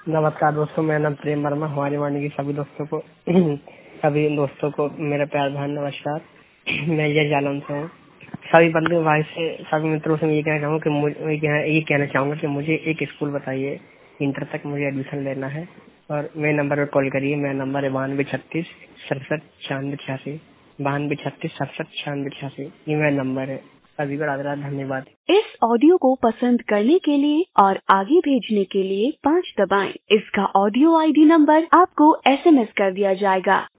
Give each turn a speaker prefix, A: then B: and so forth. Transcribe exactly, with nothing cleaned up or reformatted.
A: नमस्कार दोस्तों, मेरा नाम प्रेम वर्मा। हमारी वाणी की सभी दोस्तों को सभी दोस्तों को मेरा प्यार भरा नमस्कार। मैं ये जालम से हूँ। सभी बंधु भाई से, सभी मित्रों से मैं ये कहना चाहूँगा कि मुझे ये कहना चाहूँगा कि मुझे एक स्कूल बताइए, इंटर तक मुझे एडमिशन लेना है। और मेरे नंबर पर कॉल करिए। मेरा नंबर है बानवे छत्तीस सड़सठ छियानवे छियासी बानवे छत्तीस सड़सठ छियानवे छियासी ये मेरा नंबर है। सभी को रात रात धन्यवाद।
B: इस ऑडियो को पसंद करने के लिए और आगे भेजने के लिए पाँच दबाएं। इसका ऑडियो आईडी नंबर आपको एसएमएस कर दिया जाएगा।